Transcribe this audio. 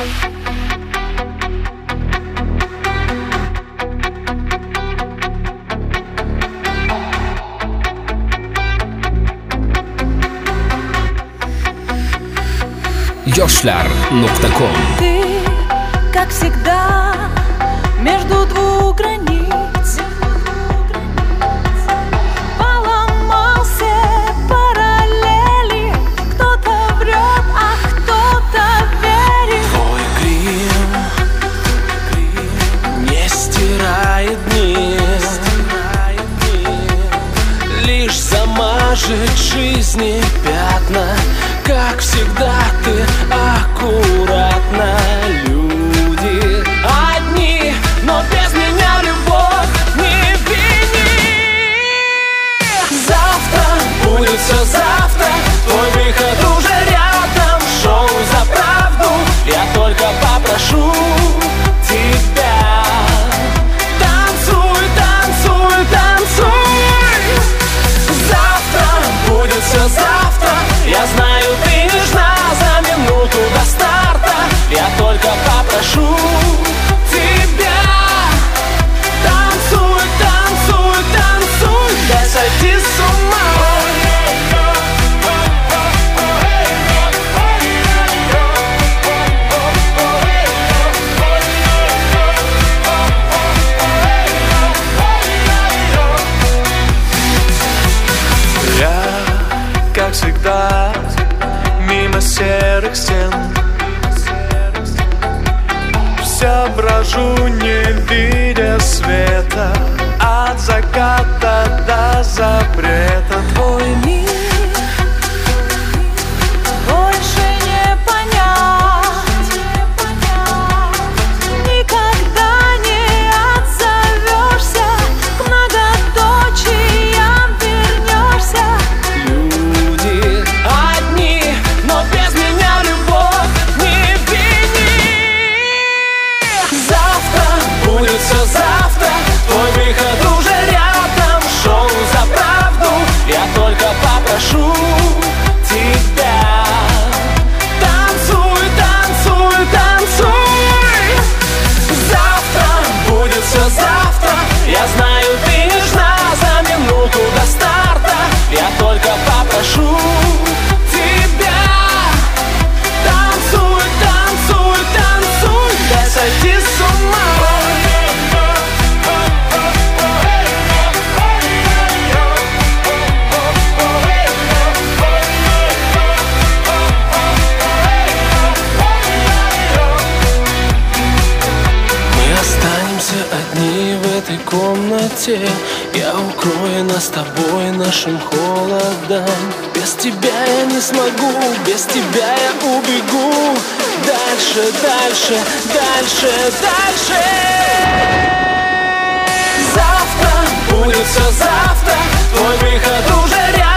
Yoshlar.com. Ты, как всегда, между двух границ, поломал все параллели. Кто-то врет, а кто-то верит. Твой грим не стирает дни, лишь замажет жизни пятна. Как всегда ты аккуратна. Люди одни, но без меня любовь не вини. Завтра будет все завтра, твой выход уже рядом. Шоу за правду, я только попрошу тебя. Танцуй, танцуй, танцуй. Завтра будет все завтра, я знаю, ты нежна за минуту до старта. Я только попрошу тебя. Танцуй, танцуй, танцуй, дай сойти с ума. Я, как всегда, мимо серых стен, все брожу, не видя света, от заката до запрета. Твой мир больше не понять, никогда не отзовешься, к многоточиям вернешься. Люди одни, но без меня любовь не вини. Завтра будет все завтра, твой выход уже рядом. Шоу за правду, я только попрошу тебя. Танцуй, танцуй, танцуй. Завтра будет все завтра, я знаю, ты нежна за минуту до старта. Я только попрошу тебя. Танцуй, танцуй, танцуй, дай сойти с ума. Мы останемся одни в этой комнате. Я укрою нас с тобой нашим холодом. Без тебя я не смогу, без тебя я убегу. Дальше, дальше, дальше, дальше. Завтра будет все завтра, твой выход уже рядом.